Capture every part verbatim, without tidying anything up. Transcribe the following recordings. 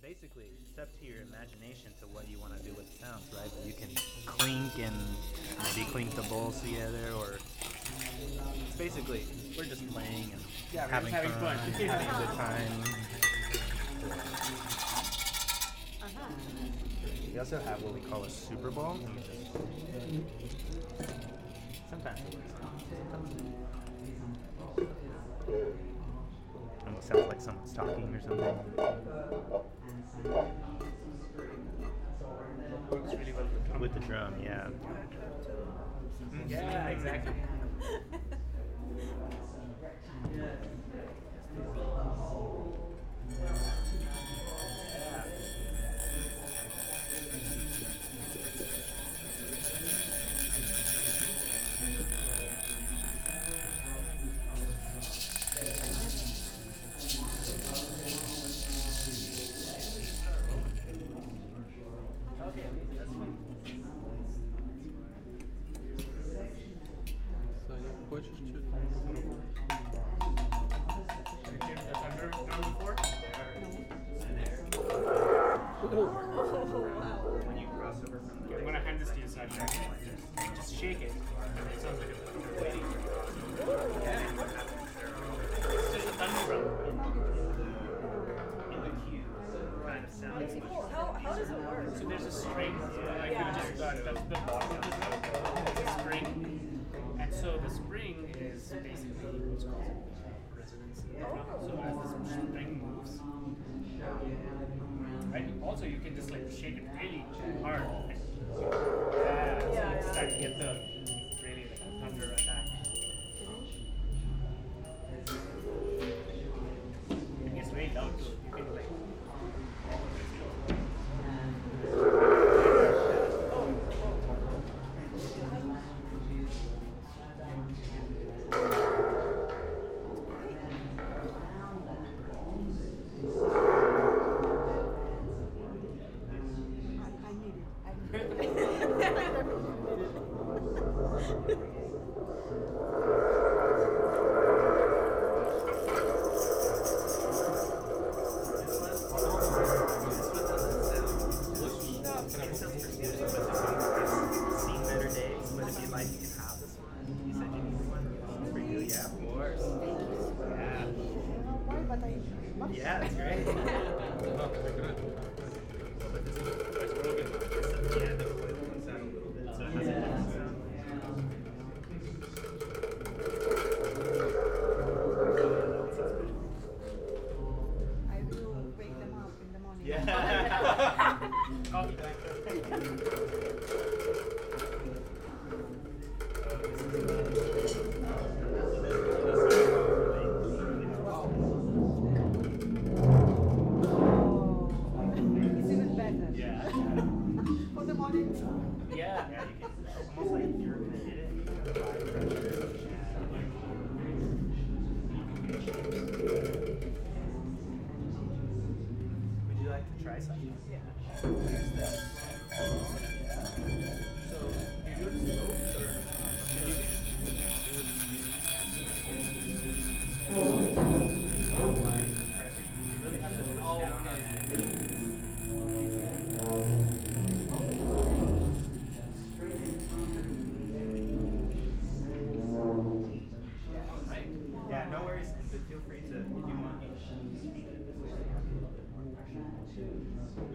basically, it's up to your imagination to what you want to do with the sounds, right? You can clink and maybe clink the bowls together, or it's basically we're just playing and yeah, having, having fun, fun, fun. having a good time. Uh-huh. We also have what we call a Super Bowl. You just, sometimes it works. And it sounds like someone's talking or something. Works really well with the drum. With the drum, yeah. Yeah, exactly. Хочешь чуть? When you cross over from the I'm gonna hand this to you, Sasha. Just, just shake it. It sounds like a waiting. It's just a thunder drum. in the cue kind of sound. How, how does it work? So there's a string, like Yeah. you just uh, touch the bottom of the drum. There's a spring, and so the spring is basically what's called resonance in the drum. So as the spring moves, and also you can just like shake it really hard. And, yeah, so Yeah, you yeah. start to get the really like a thunder attack. It gets very loud too. You can like. I, I need it. I need it. Seen better days, but if you like, you can have this one. You said you needed one for you, yeah, of course. Yeah, Why, but I, yeah, it's great. Yeah, the coil comes out a little bit, so it has a different sound. I will wake them up in the morning. Yeah. Coffee. It's even better. Yeah. For the morning. Yeah. Yeah, you can almost like if you're gonna hit it, you can apply pressure. Would you like to try something? Yeah. So you do it slow or Yeah, no worries. But feel free to, if you want, you can speak it this way so you have a little bit more pressure.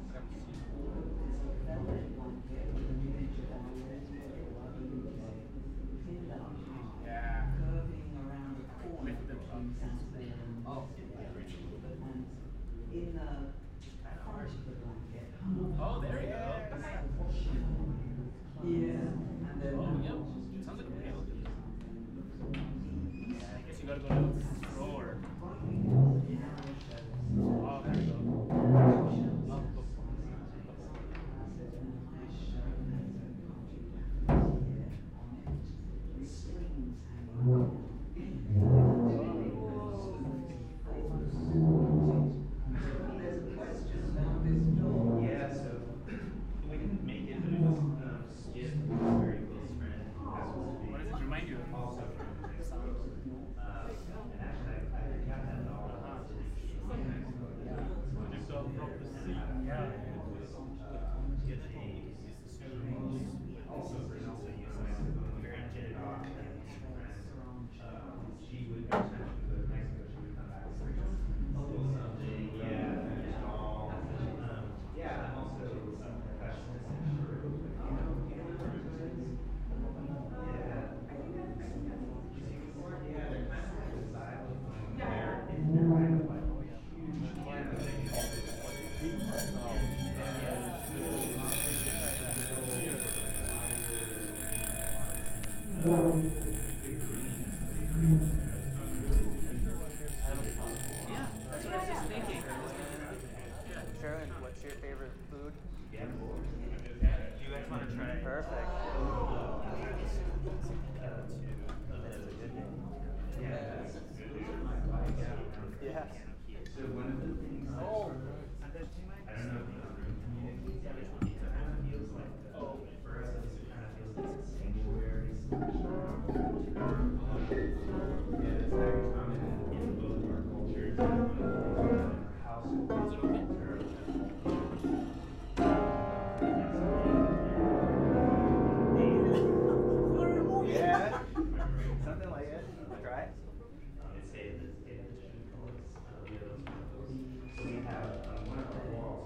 yeah. In the thinking. Sherwin, what's your favorite food? Do you guys want to try? Perfect. Yeah. So one of the things. Oh. I don't know. Feels like. Oh, for us, it kind of feels like a sanctuary. Yeah, that's very common in both of our cultures. Our households. Is it okay? Yeah. Something like it. Try. So we have um, one of our walls.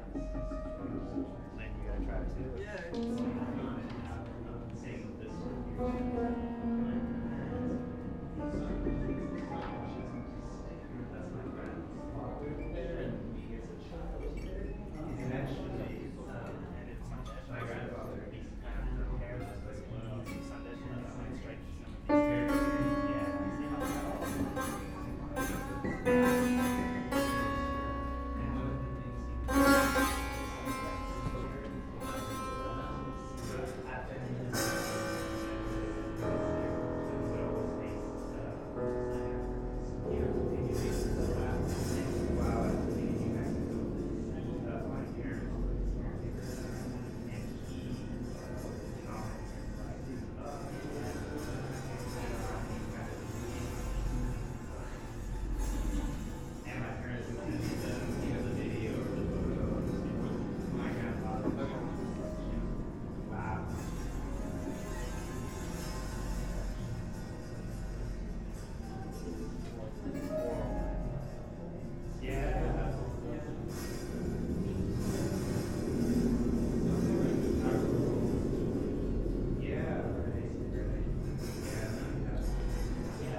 And you gotta try it too. Yeah. Saying this one. That's my friend. He gets a child. He's actually, um, and it's my grandfather. He's kind of prepared this way. He's Sunday, like straight to some of these characters. Yeah, I see how that all. And one of the things he and my parents would send me the, you know, the video or the photo of my grandfather. Wow. Yeah. Yeah, right, right. Yeah.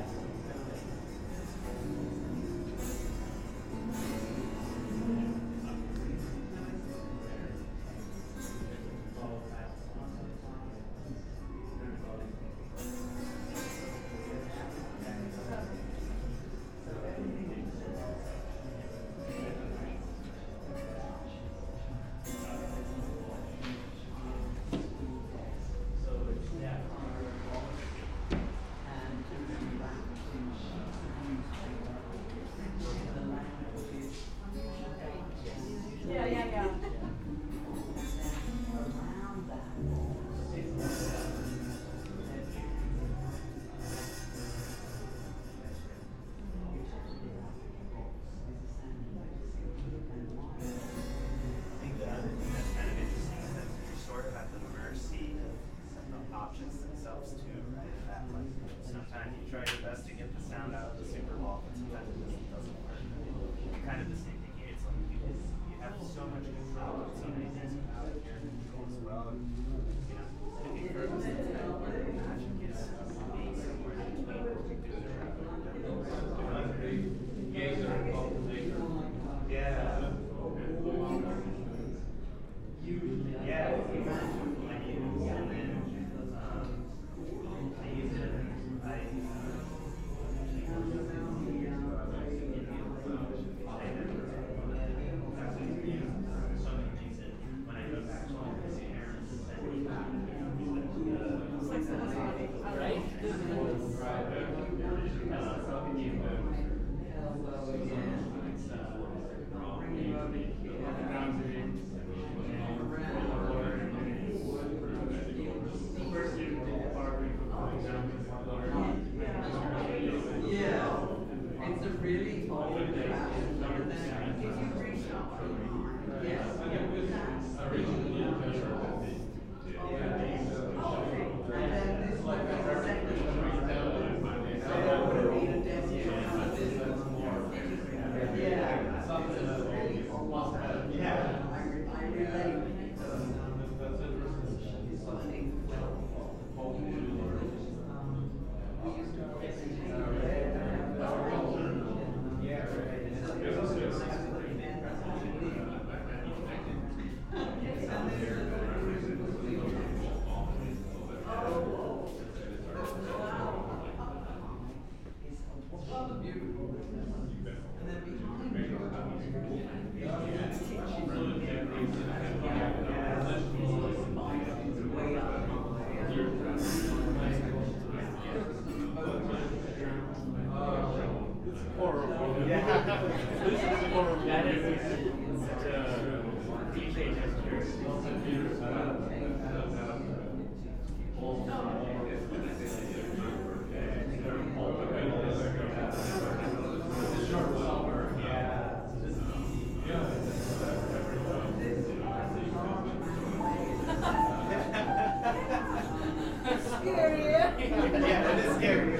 Yeah, yeah, yeah. I think the other thing that's kind of interesting is that you're sort of at the mercy of the options themselves too, right? And that like sometimes you try your best to get the sound out of the Super Bowl, but sometimes it just doesn't work. Kind of the same thing here. It's like you, you have so much control of so many things about it. Your control as well. You know, looking for the magic is being somewhere in between what we do. Yeah. Yeah, I use, and then, um, I use it, I, uh, actually worked with it a few years ago, I was like, in the, um, I never, actually, you know, so many things that when I go back home, I see Aaron, and he that is such a cliche gesture. Scary. Yeah, it is scary.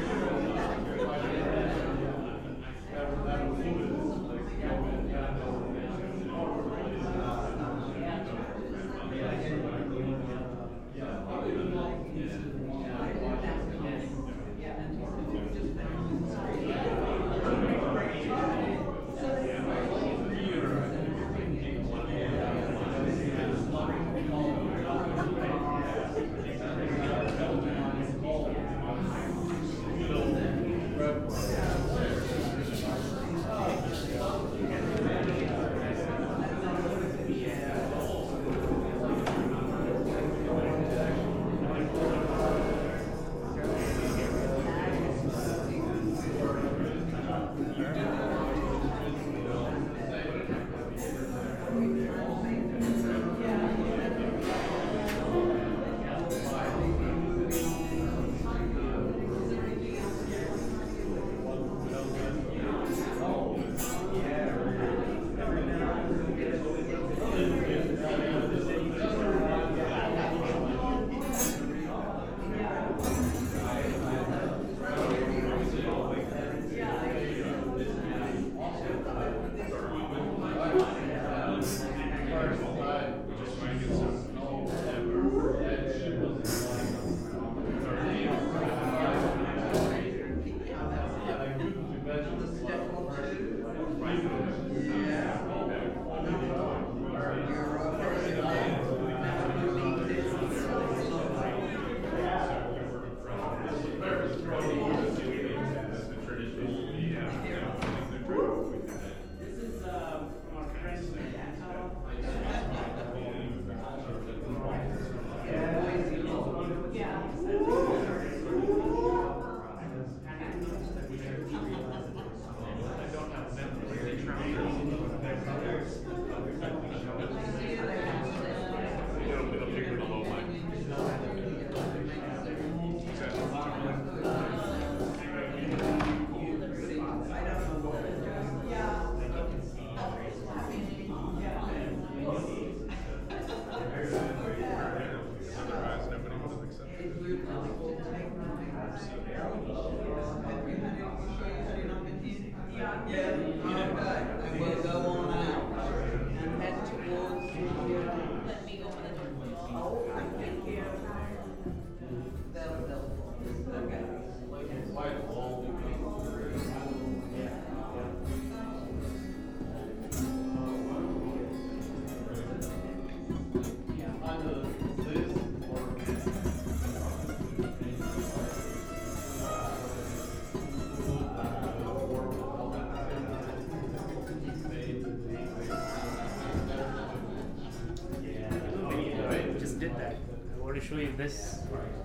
Show you this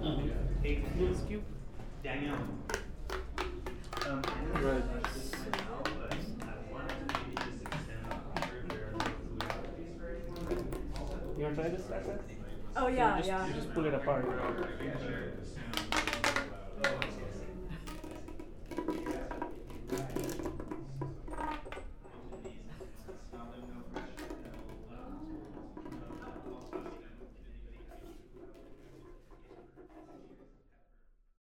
egg Rubik's cube. Daniel. Um, Right. You wanna try this, Sasha? Oh yeah, just, yeah. You just pull it apart.